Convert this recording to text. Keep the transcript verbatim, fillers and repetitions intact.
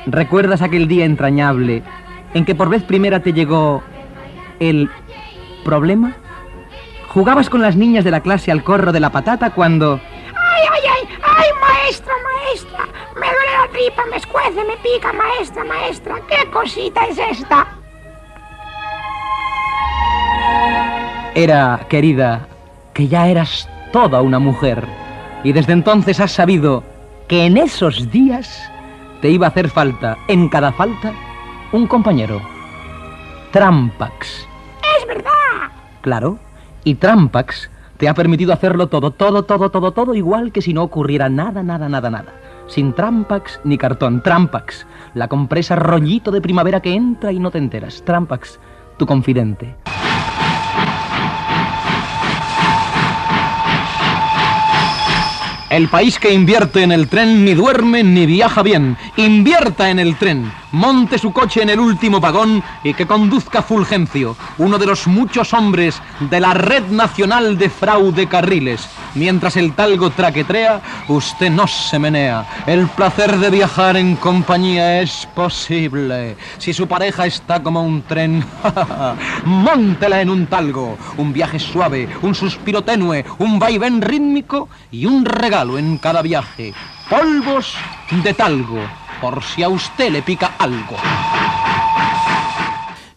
¿Recuerdas aquel día entrañable en que por vez primera te llegó el problema? Jugabas con las niñas de la clase al corro de la patata cuando... ¡Ay, ay, ay! ¡Ay, maestra, maestra! Me duele la tripa, me escuece, me pica, maestra, maestra. ¿Qué cosita es esta? Era, querida, que ya eras toda una mujer. Y desde entonces has sabido que en esos días te iba a hacer falta, en cada falta, un compañero. Trampax. ¡Es verdad! Claro, y Trampax te ha permitido hacerlo todo, todo, todo, todo, todo igual que si no ocurriera nada, nada, nada, nada. Sin Trampax ni cartón. Trampax, la compresa rollito de primavera que entra y no te enteras. Trampax, tu confidente. El país que invierte en el tren ni duerme ni viaja bien. Invierta en el tren. Monte su coche en el último vagón y que conduzca Fulgencio, uno de los muchos hombres de la Red Nacional de Fraude Carriles. Mientras el talgo traquetrea, usted no se menea. El placer de viajar en compañía es posible. Si su pareja está como un tren, móntela en un talgo. Un viaje suave, un suspiro tenue, un vaivén rítmico y un regalo en cada viaje. Polvos de talgo, por si a usted le pica algo.